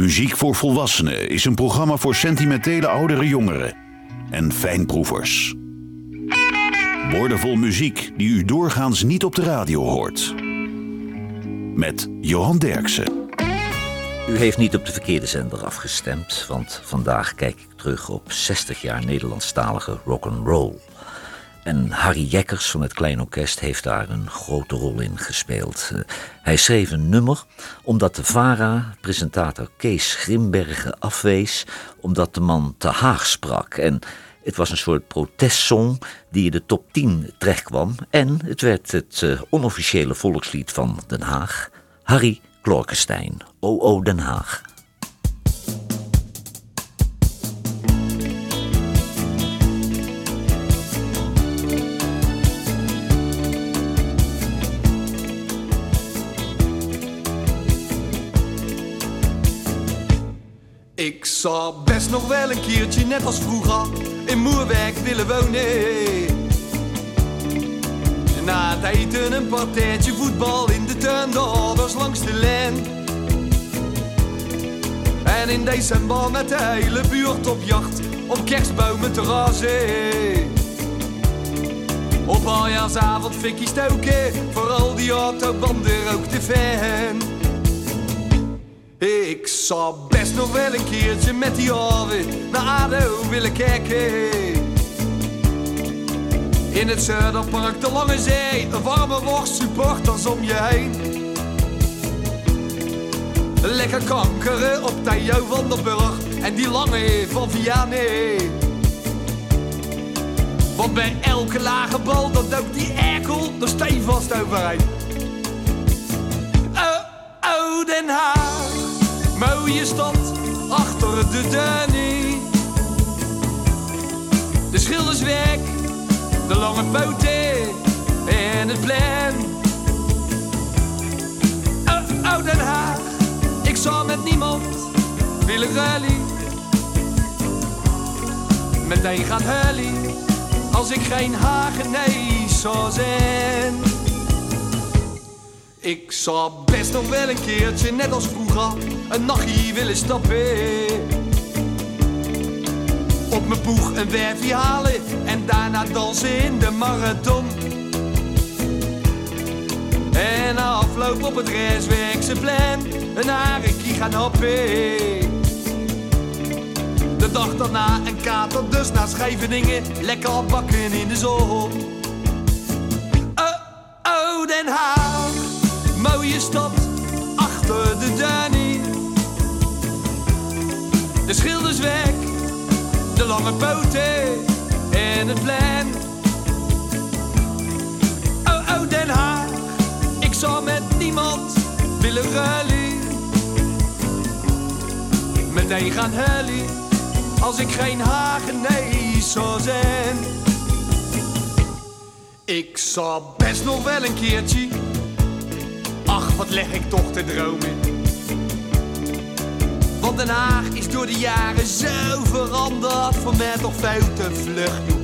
Muziek voor Volwassenen is een programma voor sentimentele oudere jongeren en fijnproevers. Woordenvol muziek die u doorgaans niet op de radio hoort. Met Johan Derksen. U heeft niet op de verkeerde zender afgestemd, want vandaag kijk ik terug op 60 jaar Nederlandstalige rock'n'roll. En Harry Jekkers van het Klein Orkest heeft daar een grote rol in gespeeld. Hij schreef een nummer omdat de VARA-presentator Kees Grimbergen afwees, omdat de man te Haag sprak. En het was een soort protestsong die in de top 10 terechtkwam. En het werd het onofficiële volkslied van Den Haag. Harry Clorkenstein, O.O. Den Haag. Ik zou best nog wel een keertje, net als vroeger, in Moerwijk willen wonen. Na het eten een partijtje voetbal in de tuin, de ouders langs de lijn. En in december met de hele buurt op jacht, om kerstbomen te razen. Op aljaarsavond fikkie stoken, vooral die autobanden rookt de fan. Ik zou best nog wel een keertje met die haven naar ADO willen kijken. In het Zuiderpark, de Lange Zee, een warme worst, supporters om je heen. Lekker kankeren op Theo van der Burg en die lange van Vianney. Want bij elke lage bal, dat duikt die erkel er stevast overheen. Oh, Den Haag, mooie stad achter de Duinen. De Schildersweg, de lange poten en het plein. Oh, Den Haag, ik zou met niemand willen rally. Meteen gaan huilen als ik geen Hagenees zou zijn. Ik zou best nog wel een keertje, net als vroeger, een nachtje willen stappen. Op mijn boeg een werfje halen en daarna dansen in de marathon. En na afloop op het Rijswijkse plein een harekie gaan happen. De dag daarna een kater, dus naar Scheveningen, lekker bakken in de zon. Oh, Den Haag, mooie stad achter de Duinen. De Schildersweg, de lange poten en het plein. Oh, Den Haag, ik zou met niemand willen ruilen. Meteen gaan huilen als ik geen Hagenees zou zijn. Ik zou best nog wel een keertje, ach wat leg ik toch te dromen. Want Den Haag is door de jaren zo veranderd, voor mij toch veel te vlug, joh.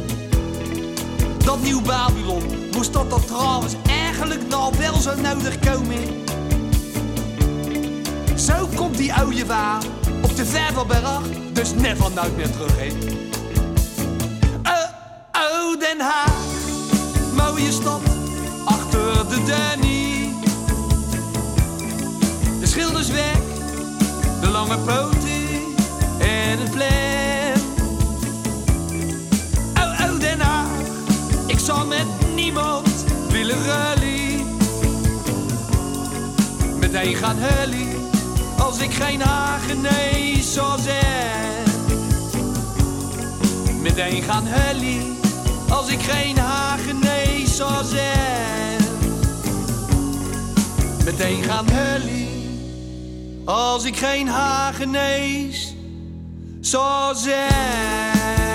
Dat nieuw Babylon, moest dat dan trouwens eigenlijk nou wel zo nodig komen? Zo komt die oude waar op de Vervelberg, dus never nooit meer terug heen. Oh, Den Haag, mooie stad achter de Duinen. De Schildersweg, de lange poten en het plein. Oh, Den Haag, ik zou met niemand willen ruilen. Meteen gaan huilen als ik geen Hagenees zou zijn. Meteen gaan huilen als ik geen Hagenees zou zijn. Meteen gaan huilen als ik geen Hagenees zou zijn.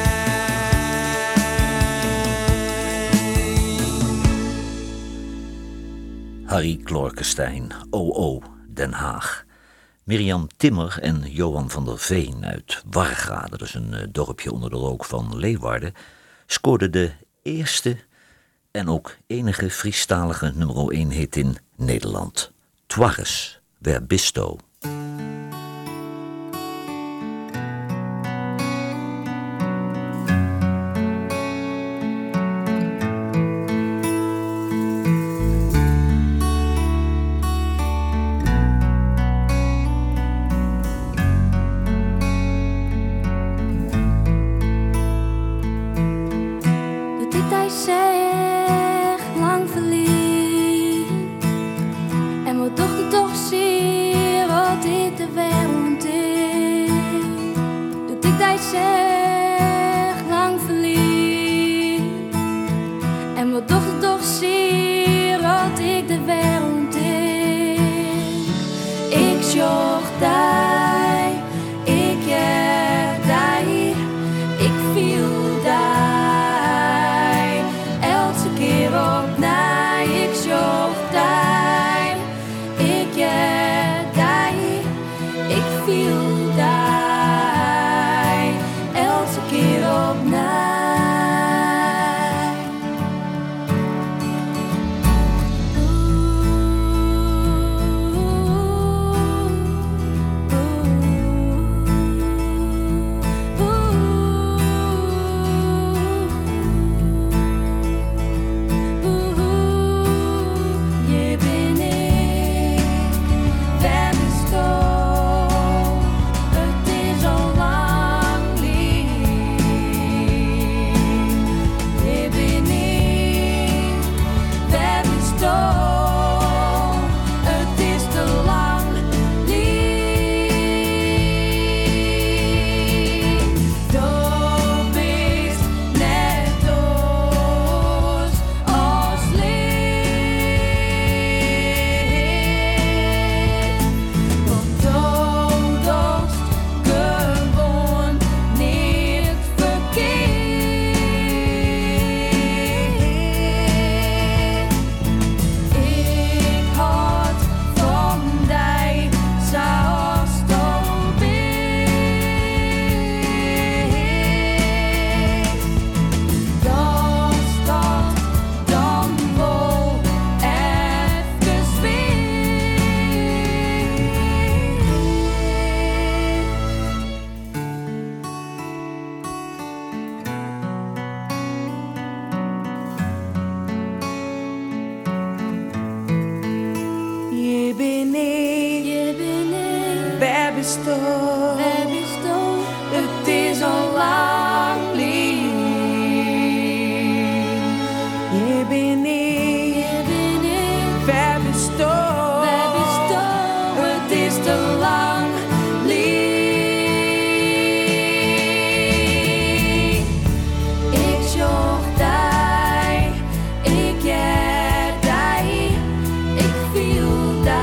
Harry Clorkenstein, O.O. Den Haag. Mirjam Timmer en Johan van der Veen uit Warga, dat is een dorpje onder de rook van Leeuwarden, scoorden de eerste en ook enige Friestalige nummer 1 hit in Nederland. Twarres, Verbisto. zocht die, ik heb die, ik viel die, elke keer opnieuw. Ik zocht die, ik heb die, ik viel die, elke keer opnieuw. Het is al lang lief. Je bent ik, ver bestoven. Het is te lang lief. Ik zocht die, ik heb die, ik viel die.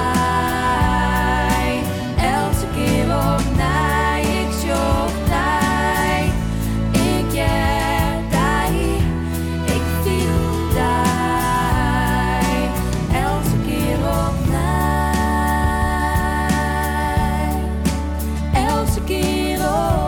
Elke keer opnieuw. Ik zocht die, ik heb die, ik viel die. Elke keer opnieuw. Elke keer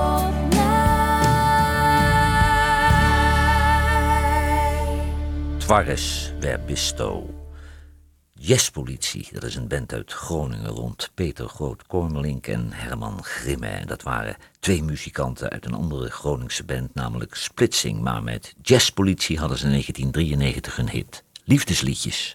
opnieuw. Twarres, wer bisto? Jazzpolitie, dat is een band uit Groningen rond Peter Groot-Kormelink en Herman Grimme. En dat waren twee muzikanten uit een andere Groningse band, namelijk Splitsing. Maar met Jazzpolitie hadden ze in 1993 een hit. Liefdesliedjes.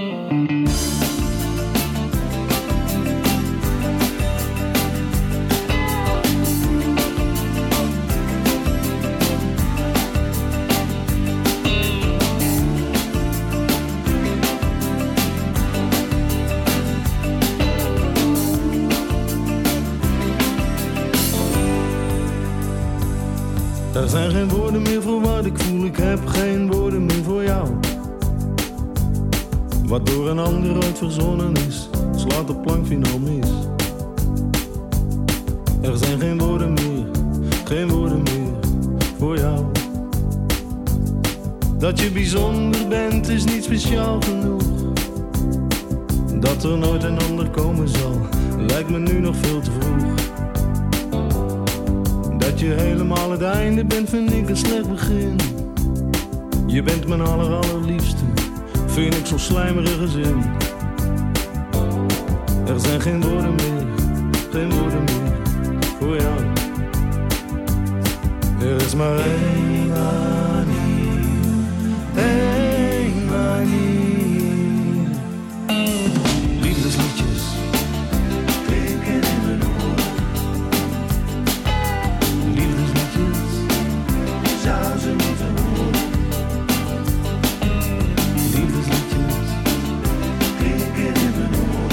Er zijn geen woorden meer voor wat ik voel, ik heb geen woorden meer voor jou. Wat door een ander ooit verzonnen is, slaat de plank finaal mis. Er zijn geen woorden meer voor jou. Dat je bijzonder bent is niet speciaal genoeg. Dat er nooit een ander komen zal, lijkt me nu nog veel te vroeg. Dat je helemaal het einde bent, vind ik een slecht begin. Je bent mijn allerliefste, vind ik zo'n slijmerige zin. Er zijn geen woorden meer voor jou. Er is maar één manier. Liefdesliedjes klinken in mijn oor. Liefdesliedjes zou ze moeten horen. Liefdesliedjes klinken in mijn oor.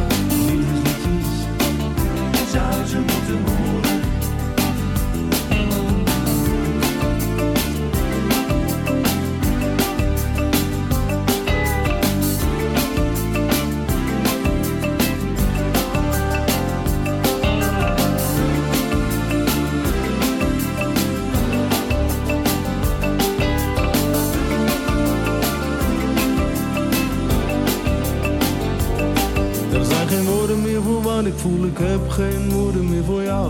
Liefdesliedjes zou ze moeten horen. zijn geen woorden meer voor wat ik voel, ik heb geen woorden meer voor jou.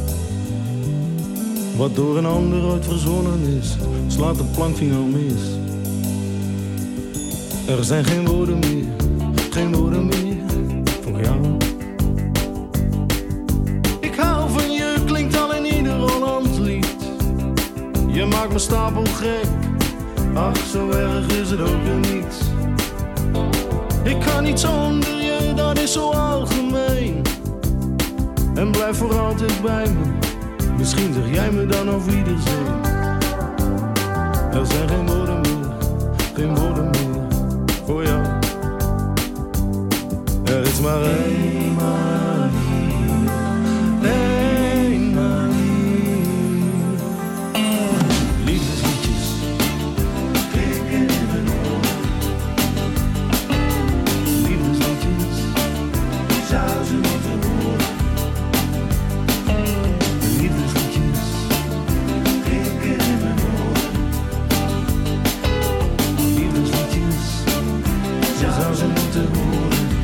Wat door een ander ooit verzonnen is, slaat de plankvinger mis. Er zijn geen woorden meer voor jou. Ik hou van je, klinkt al in ieder Hollands lied. Je maakt me stapel gek, ach zo erg is het ook weer niet. Ik kan niet zonder je, dat is zo algemeen. En blijf voor altijd bij me, misschien zeg jij me dan auf Wiedersehen. Er zijn geen woorden meer voor jou. Er is maar één manier, één manier. Liefdesliedjes klinken in mijn oren. Liefdesliedjes, zou ze moeten horen. Liefdesliedjes klinken in mijn oren. Liefdesliedjes, zou ze moeten horen.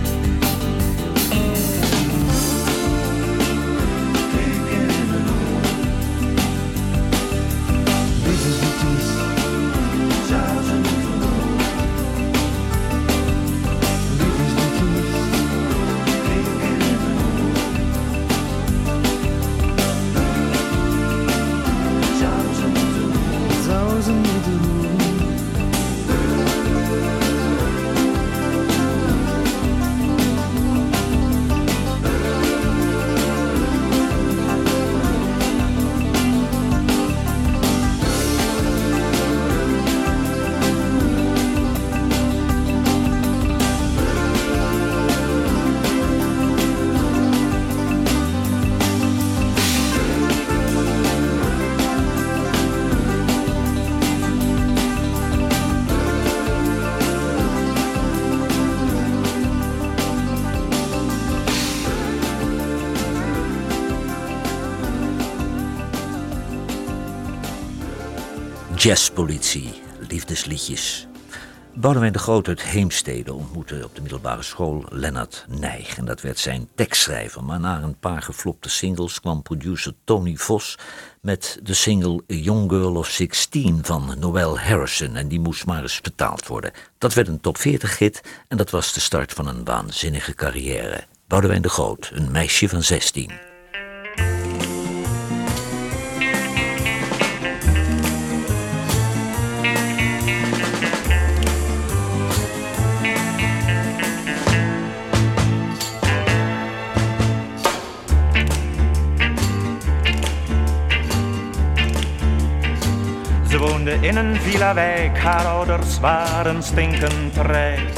Jazzpolitie, liefdesliedjes. Boudewijn de Groot uit Heemstede ontmoette op de middelbare school Lennart Nijg. En dat werd zijn tekstschrijver. Maar na een paar geflopte singles kwam producer Tony Vos met de single A Young Girl of 16 van Noel Harrison. En die moest maar eens vertaald worden. Dat werd een top 40 hit en dat was de start van een waanzinnige carrière. Boudewijn de Groot, een meisje van 16. Ze woonde in een villa-wijk, haar ouders waren stinkend rijk.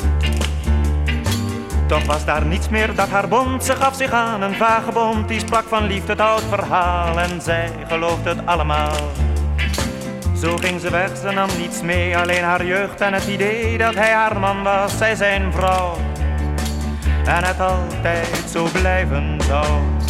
Toch was daar niets meer dat haar bond, ze gaf zich aan een vagebond. Die sprak van liefde, het oud verhaal, en zij geloofde het allemaal. Zo ging ze weg, ze nam niets mee, alleen haar jeugd en het idee dat hij haar man was, zij zijn vrouw. En het altijd zo blijven zou.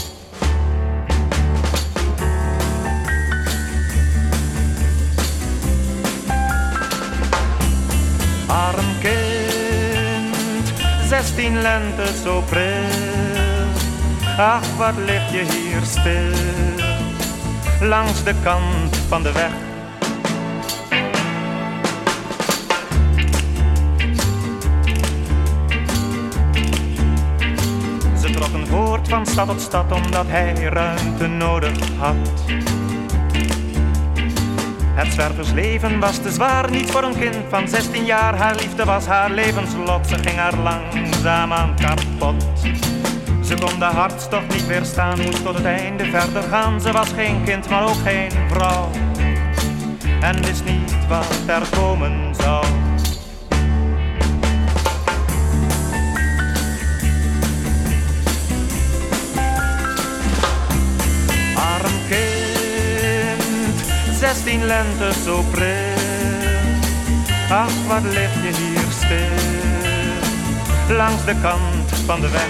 Arm kind, 16 lente zo pril. Ach, wat lig je hier stil, langs de kant van de weg. Ze trokken voort van stad tot stad, omdat hij ruimte nodig had. Het zwerversleven was te zwaar, niet voor een kind van 16 jaar. Haar liefde was haar levenslot, ze ging haar langzaam aan kapot. Ze kon de hartstocht niet weerstaan, moest tot het einde verder gaan. Ze was geen kind, maar ook geen vrouw, en wist niet wat er komen zou. Arm kind, 16 lente zo pril. Ach, wat lig je hier stil, langs de kant van de weg.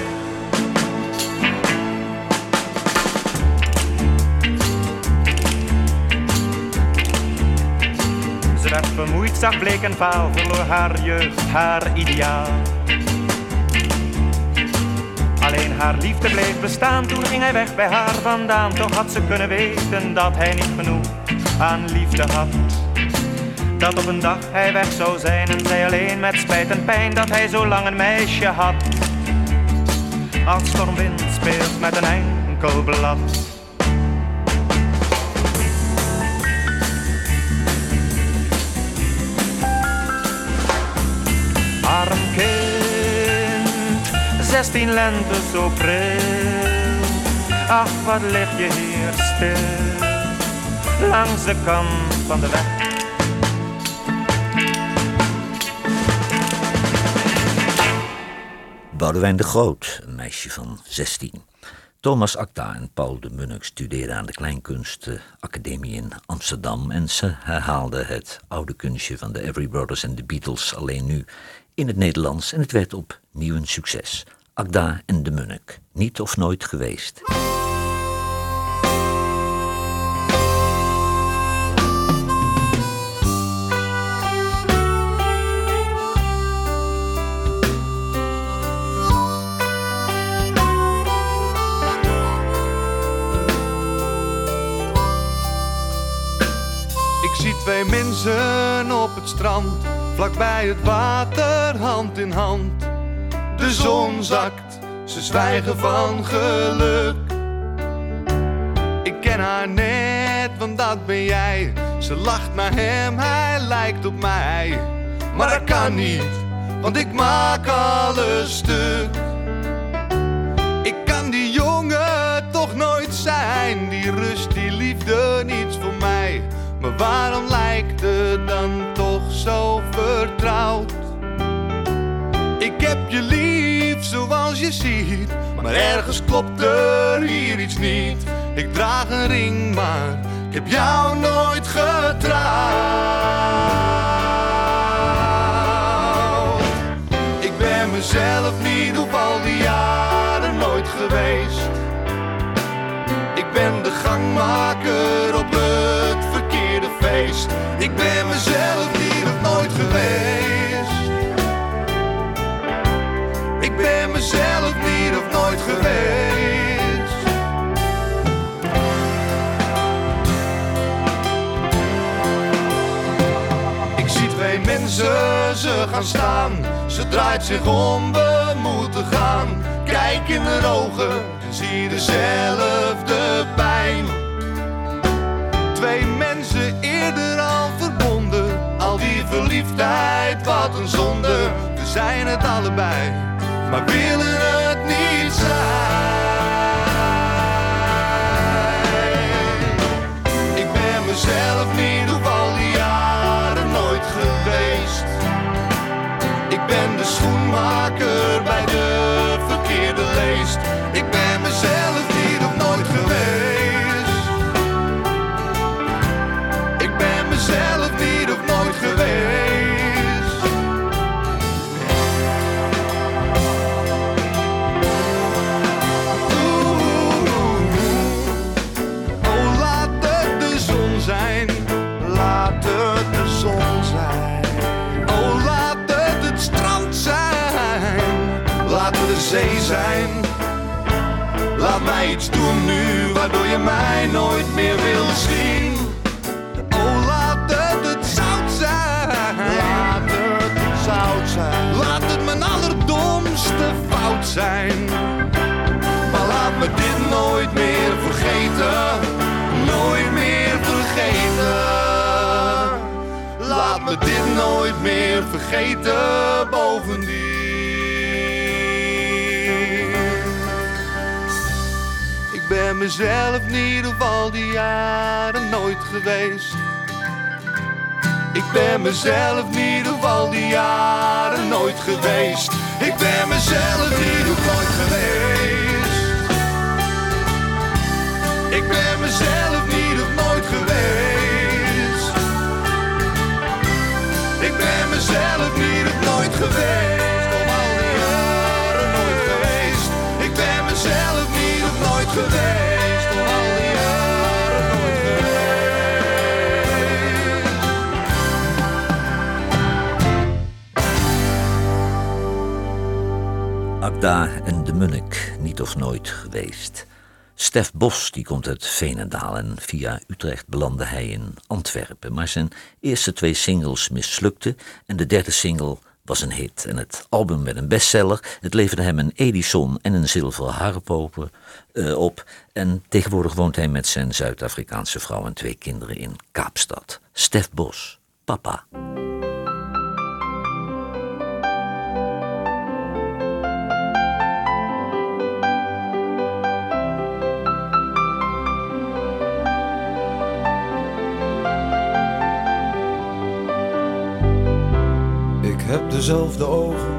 Ze werd vermoeid, zag bleek en vaal, verloor haar jeugd, haar ideaal. Alleen haar liefde bleef bestaan, toen ging hij weg bij haar vandaan. Toch had ze kunnen weten dat hij niet genoeg aan liefde had. Dat op een dag hij weg zou zijn en zij alleen met spijt en pijn dat hij zo lang een meisje had. Als stormwind speelt met een enkel blad. Arm kind, 16 lente zo pril. Ach, wat lig je hier stil, langs de kant van de weg. Boudewijn de Groot, een meisje van 16. Thomas Acta en Paul de Munnik studeerden aan de Kleinkunstenacademie in Amsterdam en ze herhaalden het oude kunstje van de Everly Brothers en de Beatles, alleen nu in het Nederlands, en het werd opnieuw een succes. Acta en de Munnik, niet of nooit geweest. Ik zie twee mensen op het strand, vlakbij het water, hand in hand. De zon zakt, ze zwijgen van geluk. Ik ken haar net, want dat ben jij. Ze lacht naar hem, hij lijkt op mij. Maar dat kan niet, want ik maak alles stuk. Ik kan die jongen toch nooit zijn, die rust, die liefde, niets voor mij. Maar waarom lijkt het dan toch zo vertrouwd? Ik heb je lief zoals je ziet, maar ergens klopt er hier iets niet. Ik draag een ring, maar ik heb jou nooit getrouwd. Ik ben mezelf niet op al die jaren nooit geweest. Ik ben de gangmaker op het verkeerde feest. Ik ben mezelf niet of nooit geweest. Ik ben mezelf niet of nooit geweest. Ik zie twee mensen, ze gaan staan. Ze draait zich om, we moeten gaan. Kijk in de ogen en zie dezelfde pijn. Twee mensen eerder al verbonden. Al die verliefdheid, wat een zonde. We zijn het allebei, maar willen het niet zijn. Ik ben mezelf niet op al die jaren nooit geweest. Ik ben de schoenmaker bij de verkeerde leest. Ik ben mezelf niet of nooit geweest. Ik ben mezelf niet of nooit geweest. Oh, laat het de zon zijn. Laat het de zon zijn. Oh, laat het strand zijn. Laat het de zee zijn. Laat mij iets doen nu, waardoor je mij nooit meer wil zien. Oh, laat het zout zijn. Laat het zout zijn. Laat het mijn allerdomste fout zijn. Maar laat me dit nooit meer vergeten. Nooit meer vergeten. Laat me dit nooit meer vergeten, bovendien. Ik ben mezelf niet op al die jaren nooit geweest. Ik ben mezelf niet op al die jaren nooit geweest. Ik ben mezelf niet op nooit geweest. Ik ben mezelf niet op nooit geweest. Ik ben mezelf niet op nooit geweest. Op al die jaren nooit geweest. Ik ben mezelf niet op nooit geweest. Op al die jaren nooit geweest. Agda en de Munnik, niet of nooit geweest. Stef Bos die komt uit Veenendaal en via Utrecht belandde hij in Antwerpen. Maar zijn eerste 2 singles mislukten en de derde single was een hit. En het album werd een bestseller. Het leverde hem een Edison en een zilveren harp op. En tegenwoordig woont hij met zijn Zuid-Afrikaanse vrouw en 2 kinderen in Kaapstad. Stef Bos, papa. Ik heb dezelfde ogen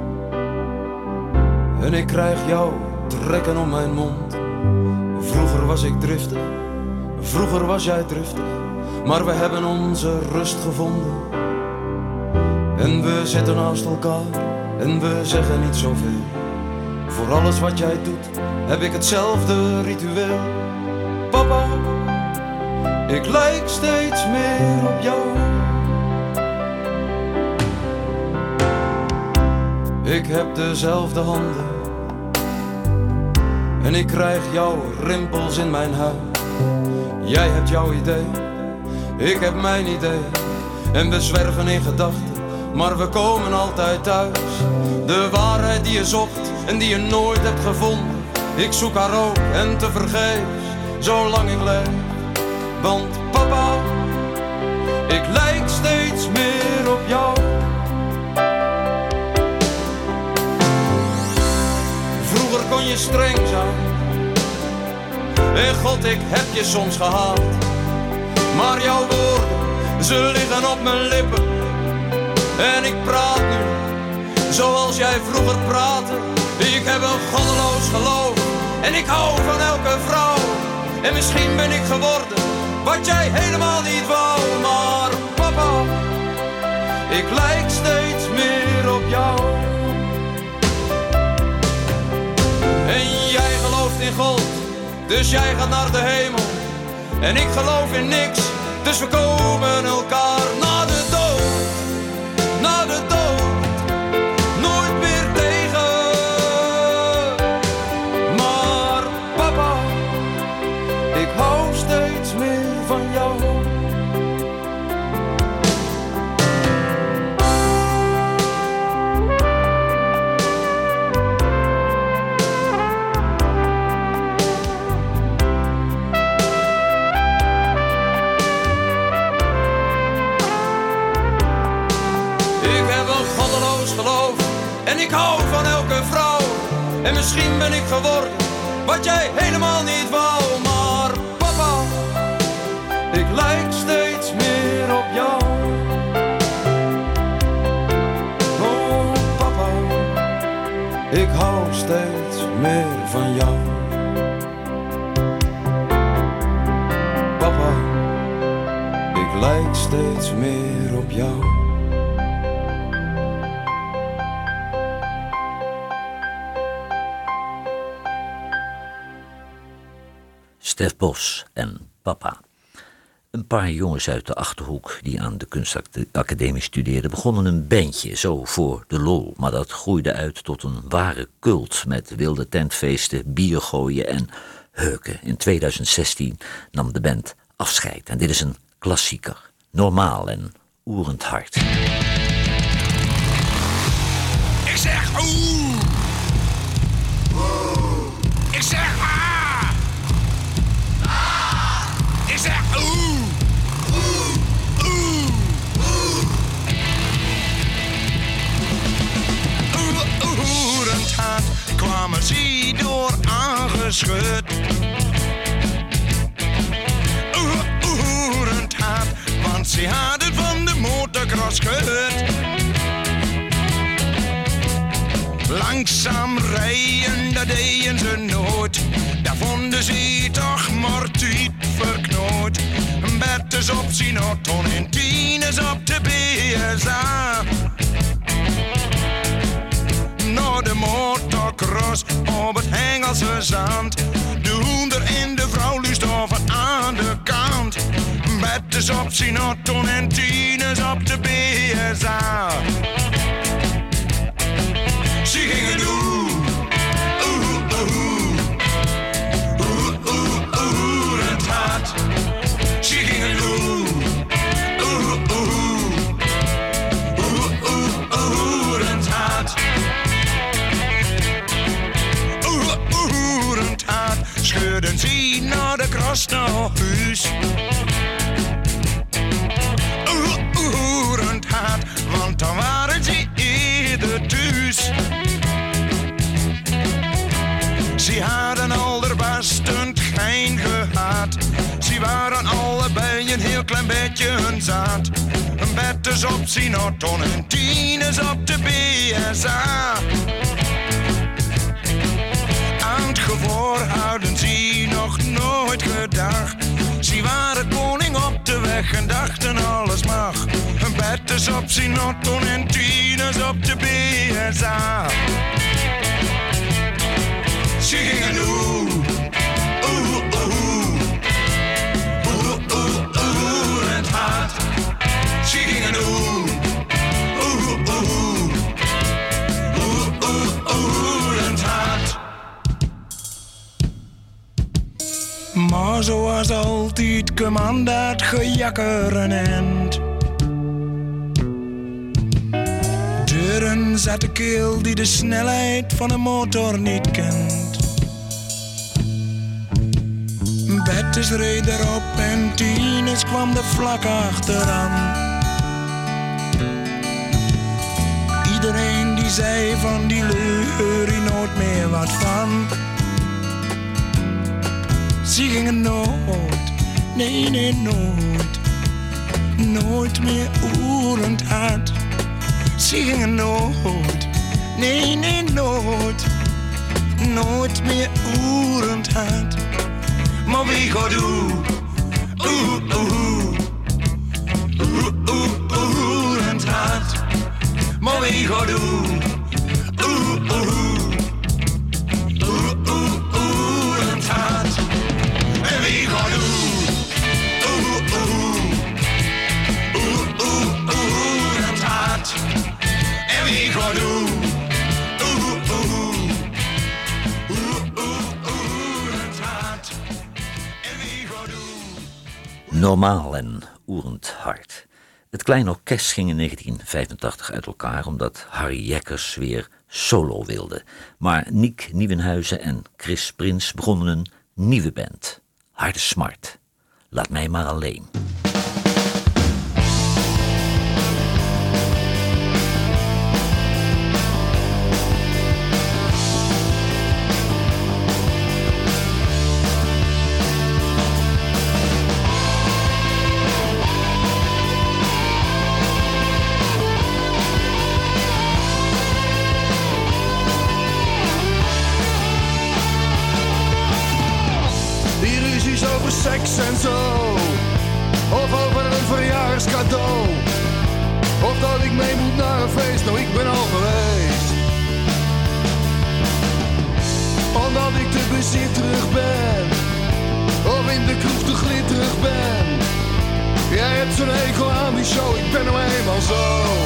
en ik krijg jou trekken om mijn mond. Vroeger was ik driftig, vroeger was jij driftig, maar we hebben onze rust gevonden. En we zitten naast elkaar en we zeggen niet zoveel. Voor alles wat jij doet heb ik hetzelfde ritueel. Papa, ik lijk steeds meer op jou. Ik heb dezelfde handen en ik krijg jouw rimpels in mijn huid. Jij hebt jouw idee, ik heb mijn idee. En we zwerven in gedachten, maar we komen altijd thuis. De waarheid die je zocht en die je nooit hebt gevonden. Ik zoek haar ook en tevergeefs, zolang ik leef. Want papa, ik lijk steeds meer op jou. Vroeger kon je streng zijn en God, ik heb je soms gehaat. Maar jouw woorden, ze liggen op mijn lippen. En ik praat nu zoals jij vroeger praatte. Ik heb een goddeloos geloof en ik hou van elke vrouw. En misschien ben ik geworden wat jij helemaal niet wou. Maar papa, ik lijk steeds meer op jou. En jij gelooft in God, dus jij gaat naar de hemel. En ik geloof in niks, dus we komen elkaar na de dood. Na de dood, nooit meer tegen. Maar papa, ik hou steeds meer van jou. En ik hou van elke vrouw. En misschien ben ik geworden wat jij helemaal niet wou. Maar papa, ik lijk steeds meer op jou. Oh papa, ik hou steeds meer van jou. Papa, ik lijk steeds meer op jou. Stef Bos en papa. Een paar jongens uit de Achterhoek die aan de kunstacademie studeerden begonnen een bandje, zo voor de lol. Maar dat groeide uit tot een ware cult met wilde tentfeesten, bier gooien en heuken. In 2016 nam de band afscheid en dit is een klassieker. Normaal en oerend hard. Ik zeg oeh. Ik zeg ah. Ik zeg oeh. Oerend hard kwamen ze door aangeschud. Oerend hard, want ze hadden van de motocross gehoord. Langzaam rijden, dat deden ze nooit. Daar vonden ze toch maar tijd verknoot. Betters op zijn auto en tieners op de BSA. Naar de motocross op het Hengelse zand. De hoender en de vrouw luistoven aan de kant. Betters op zijn auto en tieners op de BSA. Ze gingen doen huis. Ze hadden allerbest een gein gehad. Ze waren allebei een heel klein beetje hun zaad. Een bed is op Sinaton en 10 is op de BSA. Aan het gevoor hadden ze nog nooit gedacht. Ze waren koning op de weg en dachten alles mag. Een bed is op Sinaton en 10 is op de BSA. Ze gingen het hart. Ze gingen het hart. Maar zoals altijd kwam dat gejakker een eind. Deuren zat de keel die de snelheid van een motor niet kent. Bettes reed erop en Tines kwam er vlak achteraan. Iedereen die zei van die leur je nooit meer wat van. Ze gingen nooit, nee nooit, nooit meer oerend hard. Ze gingen nooit, nee nooit, nooit meer oerend hard. Maar wie gaat doen? Oerend hard. Maar wie gaat doen? Oerend hard. En wie gaat doen? Oerend hard. En wie gaat doen? Normaal en oerend hard. Het Klein Orkest ging in 1985 uit elkaar omdat Harry Jekkers weer solo wilde. Maar Niek Nieuwenhuizen en Chris Prins begonnen een nieuwe band. Harde Smart. Laat mij maar alleen. Seks en zo, of over een verjaarscadeau, of dat ik mee moet naar een feest, nou ik ben al geweest. Omdat ik te bezitterig ben, of in de kroeg te glitterig ben. Jij hebt zo'n hekel aan die show, ik ben nou eenmaal zo.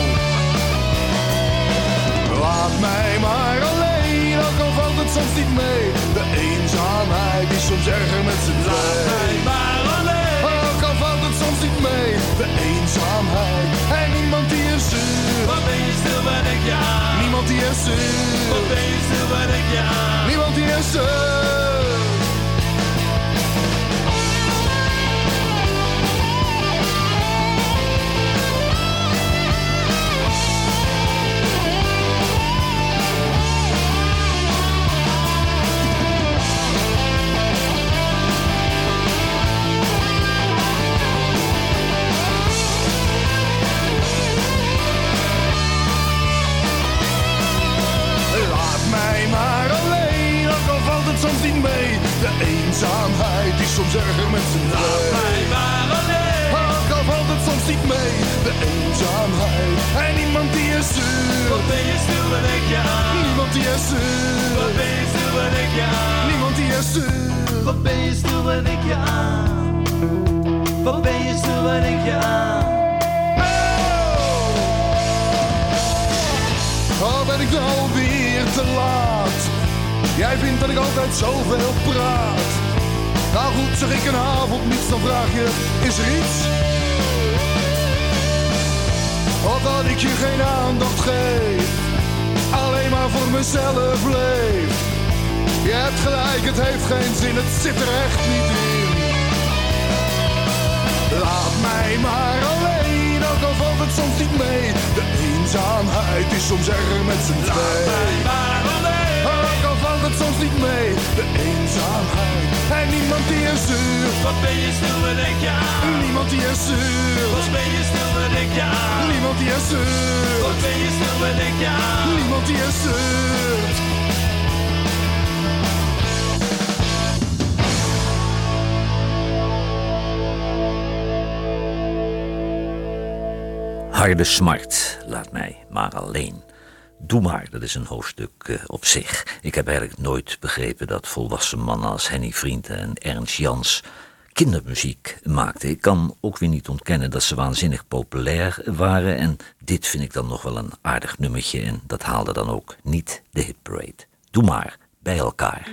Laat mij maar alleen, ook al valt het soms niet mee. De eenzaamheid is soms erger met z'n twee. Laat mij maar alleen, ook al valt het soms niet mee. De eenzaamheid en niemand die is zuur. Wat ben je stil, ben ik ja. Niemand die is zuur. Wat ben je stil, ben ik ja. Niemand die is zuur. Soms niet mee, de eenzaamheid is soms erger met z'n twee. Laat mij maar alleen, ook al valt het soms niet mee, de eenzaamheid en niemand die is zuur. Wat ben je stil, ben ik je aan. Niemand die is zuur. Wat ben je stil, ben ik je aan. Niemand die is zuur. Wat ben je stil, ben ik je aan. Wat ben je stil, ben ik je aan. Oh, ben ik nou weer te laat? Jij vindt dat ik altijd zoveel praat. Nou goed, zeg ik een avond niets, dan vraag je, is er iets? Of dat ik je geen aandacht geef, alleen maar voor mezelf leef. Je hebt gelijk, het heeft geen zin, het zit er echt niet in. Laat mij maar alleen, ook al valt het soms niet mee. De eenzaamheid is soms erger met z'n twee. Ook al valt het soms niet mee, de eenzaamheid. En niemand die er zuurt. Wat ben je stil, wat denk je aan? Niemand die er zuurt. Wat ben je stil, wat denk je aan? Niemand die er zuurt. Wat ben je stil, wat denk je aan? Niemand die er zuurt. Harde smart, laat mij maar alleen. Doe maar, dat is een hoofdstuk op zich. Ik heb eigenlijk nooit begrepen dat volwassen mannen als Henny Vrienden en Ernst Jans kindermuziek maakten. Ik kan ook weer niet ontkennen dat ze waanzinnig populair waren. En dit vind ik dan nog wel een aardig nummertje. En dat haalde dan ook niet de hitparade. Doe maar, bij elkaar.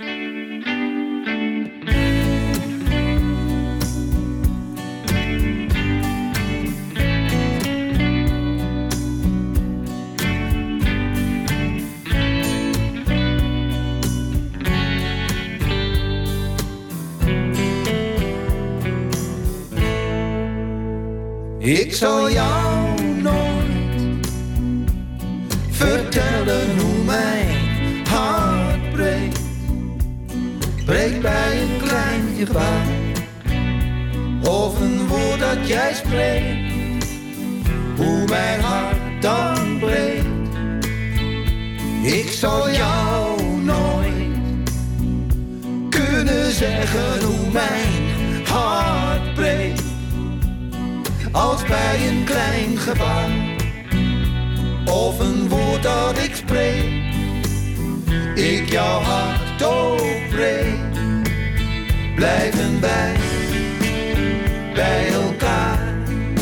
Ik zal jou nooit vertellen hoe mijn hart breekt. Breekt bij een klein gebaar of een woord dat jij spreekt. Hoe mijn hart dan breekt. Ik zal jou nooit kunnen zeggen hoe mijn hart breekt. Als bij een klein gebaar of een woord dat ik spreek. Ik jouw hart opbreek. Blijven wij bij elkaar.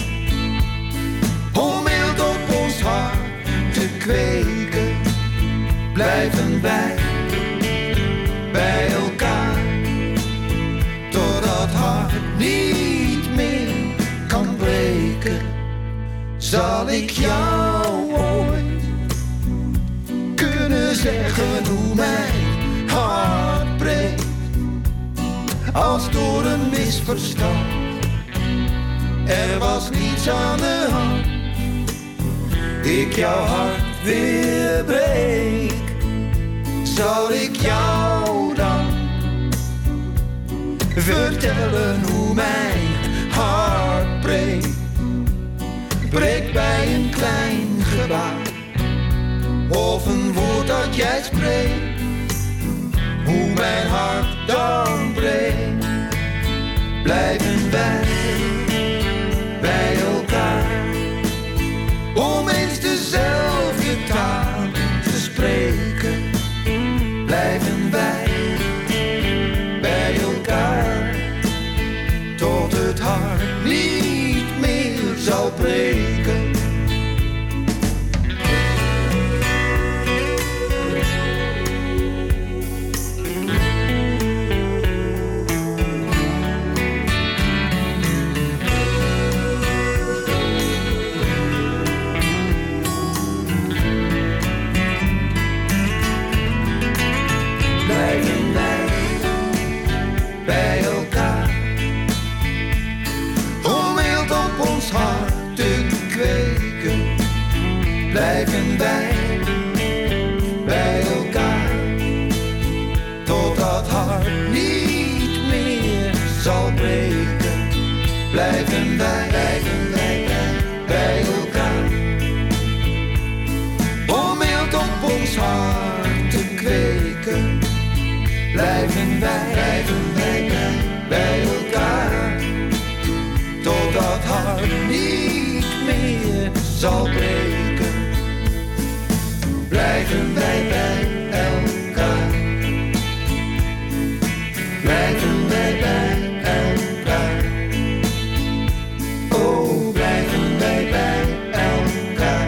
Om mild op ons hart te kweken. Blijven wij bij elkaar. Totdat hart niet meer kan breken. Zal ik jou ooit kunnen zeggen hoe mijn hart breekt? Als door een misverstand er was niets aan de hand. Ik jouw hart weer breek. Zal ik jou dan vertellen hoe mijn hart breekt? Breekt bij een klein gebaar of een woord dat jij spreekt. Hoe mijn hart dan breekt. Blijven wij bij elkaar. Om eens dezelfde taal te spreken. Blijven wij bij elkaar. Tot het hart niet meer zal breken. Blijven wij bij elkaar. Om mild op ons hart te kweken. Blijven wij bij elkaar. Tot dat hart niet meer zal breken. Blijven wij bij elkaar. Om mild op ons hart te kweken. Blijven wij bij elkaar. Tot dat hart niet meer zal breken. Blijven wij bij elkaar. Blijven wij bij elkaar. Oh, blijven wij bij elkaar.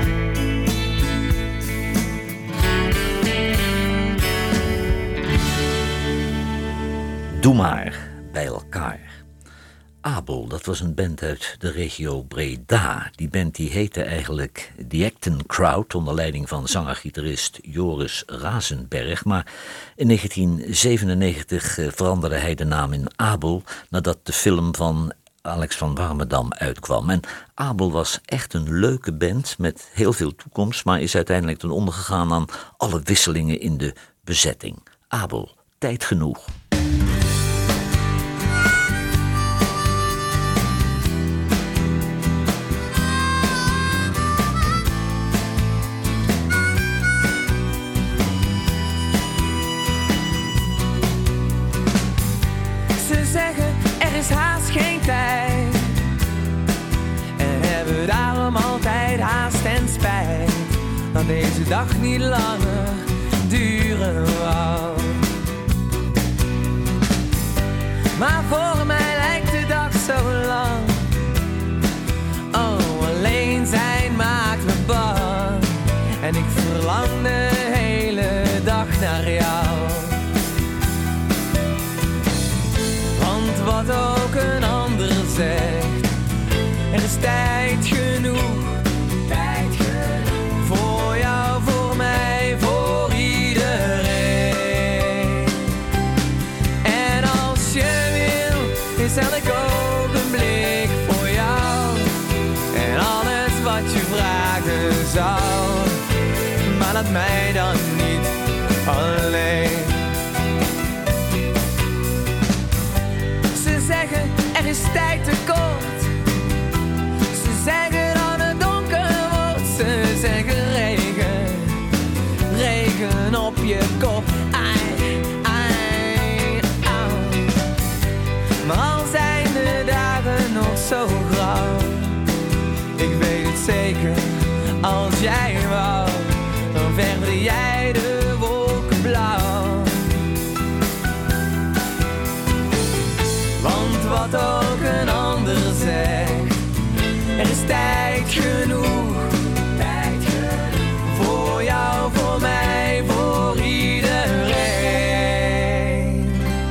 Doe maar, bij elkaar. Abel, dat was een band uit de regio Breda. Die band die heette eigenlijk The Acton Crowd, onder leiding van zanger-gitarist Joris Razenberg. Maar in 1997 veranderde hij de naam in Abel, nadat de film van Alex van Warmerdam uitkwam. En Abel was echt een leuke band met heel veel toekomst, maar is uiteindelijk ten onder gegaan aan alle wisselingen in de bezetting. Abel, tijd genoeg. Ze zeggen er is haast geen tijd en hebben daarom altijd haast en spijt dat deze dag niet langer duren wou. Maar voor mij lijkt de dag zo lang. Oh, alleen zijn maakt me bang en ik verlang de hele dag naar jou. Wat ook een ander zegt, er is tijd genoeg. Tijd genoeg. Voor jou, voor mij, voor iedereen. En als je wil, is elk ogenblik voor jou. En alles wat je vragen zou, maar laat mij dan niet alleen. Zeggen, er is tijd te kort. Ze zeggen dat het donker wordt. Ze zeggen regen, regen op je kop. Ai, ai, au. Maar al zijn de dagen nog zo grauw, ik weet het zeker, als jij wou, dan verfde jij de wolken blauw. Want wat ook een ander zegt, er is tijd genoeg. Tijd genoeg. Voor jou, voor mij, voor iedereen.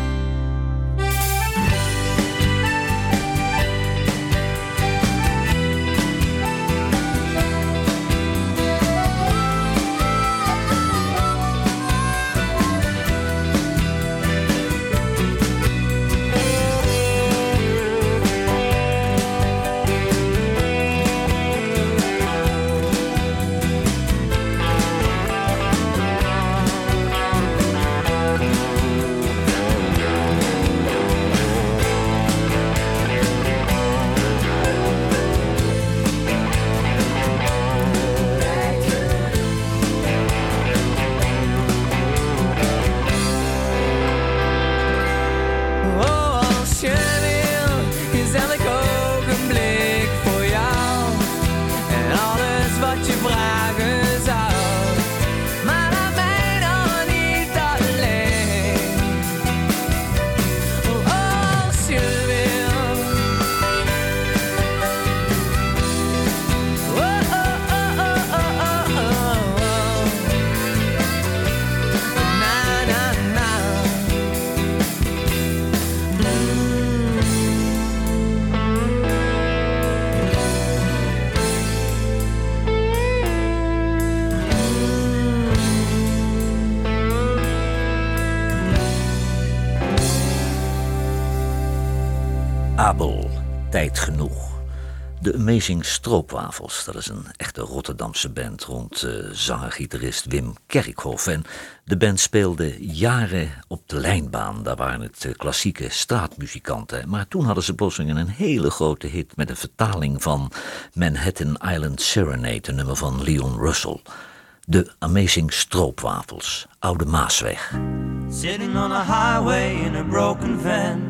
Abel, tijd genoeg. De Amazing Stroopwafels, dat is een echte Rotterdamse band rond zanger-gitarist Wim Kerkhoff. En de band speelde jaren op de lijnbaan, daar waren het klassieke straatmuzikanten. Maar toen hadden ze plotseling een hele grote hit met een vertaling van Manhattan Island Serenade, een nummer van Leon Russell. De Amazing Stroopwafels, Oude Maasweg. Sitting on a highway in a broken van,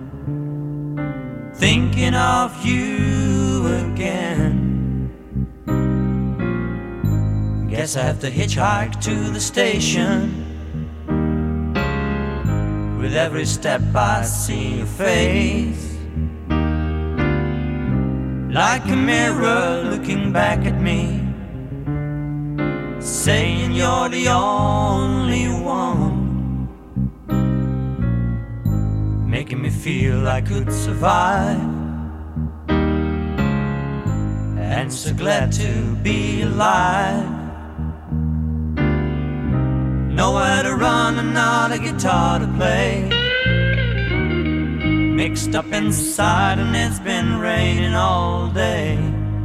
thinking of you again. Guess I have to hitchhike to the station. With every step I see your face, like a mirror looking back at me, saying you're the only one, making me feel I could survive, and so glad to be alive. Nowhere to run and not a guitar to play, mixed up inside, and it's been raining all day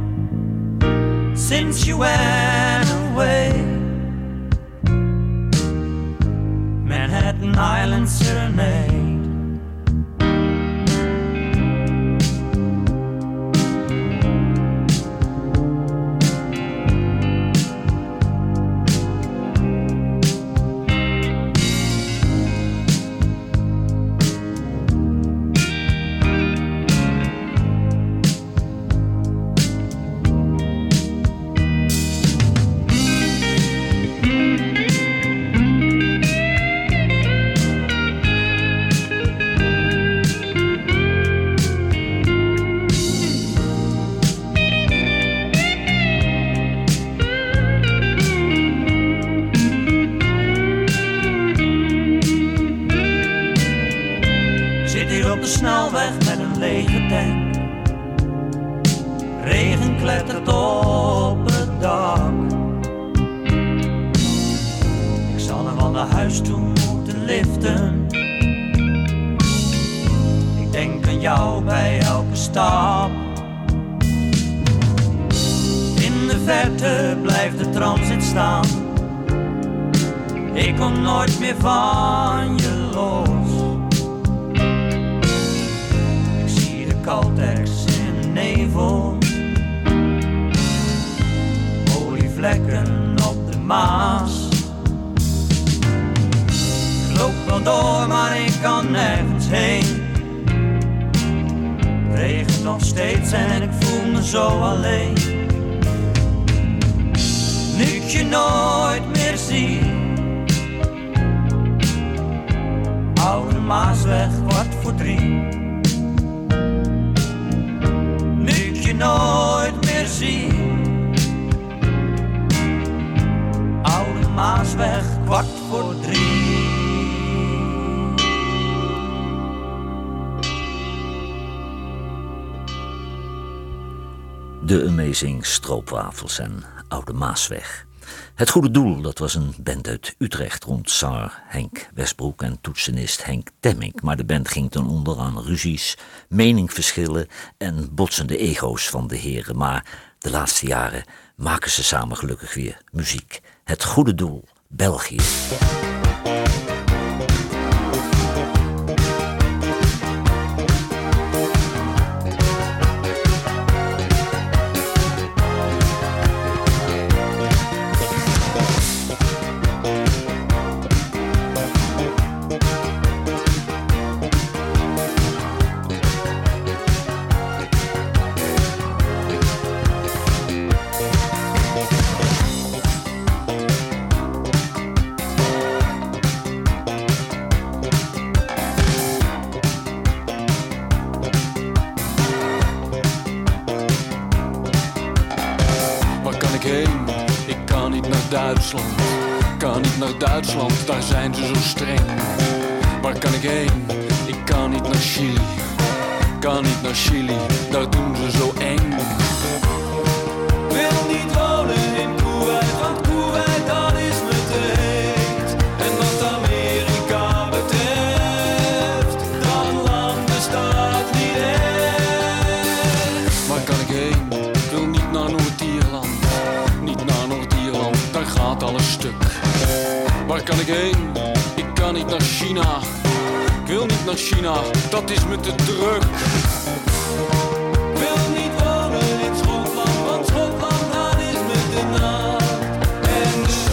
since you went away. Manhattan Island Serenade. Snelweg met een lege tank. Regen klettert op het dak. Ik zal er wel naar huis toe moeten liften. Ik denk aan jou bij elke stap. In de verte blijft de transit staan. Ik kom nooit meer van je los. Caltex in de nevel, olievlekken op de Maas. Ik loop wel door, maar ik kan nergens heen. Het regent nog steeds en ik voel me zo alleen. Nu ik je nooit meer zie. Oude Maasweg, 2:15. Nooit meer zien. Oude Maasweg, 2:15. De Amazing Stroopwafels en Oude Maasweg. Het Goede Doel, dat was een band uit Utrecht rond zanger Henk Westbroek en toetsenist Henk Temmink. Maar de band ging ten onder aan ruzies, meningsverschillen en botsende ego's van de heren. Maar de laatste jaren maken ze samen gelukkig weer muziek. Het Goede Doel, België. Duitsland, daar zijn ze zo streng. Waar kan ik heen? Ik kan niet naar Chili. Kan niet naar Chili, daar doen ze zo eng. Ik wil niet wonen in Kuwait, want Kuwait dat is me te heet. En wat Amerika betreft, dat land bestaat niet echt. Waar kan ik heen? Ik wil niet naar Noord-Ierland. Niet naar Noord-Ierland, daar gaat alles stuk. Waar kan ik heen? Ik kan niet naar China. Ik wil niet naar China, dat is me te druk. Ik wil niet wonen in Schotland, want Schotland dat is me te nat. En de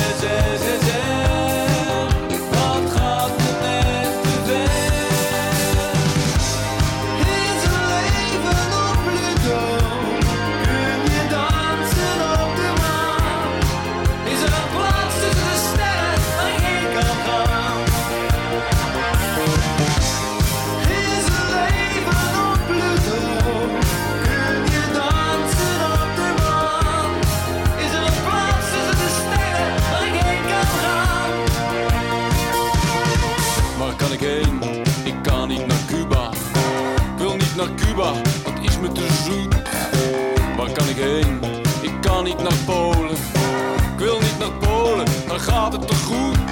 USSR, dat gaat me net te ver. Is er leven op Pluto? Kun je dansen op de maan? Is er een plaats tussen de sterren waar je kan gaan? Is er leven op Pluto? Kun je dansen op de maan? Is er een plaats tussen de sterren waar je kan gaan? Waar kan ik heen? Ik kan niet naar Cuba. Ik wil niet naar Cuba, dat is me te zoet. Waar kan ik heen? Ik kan niet naar Polen. Ik wil niet naar Polen, daar gaat het te goed.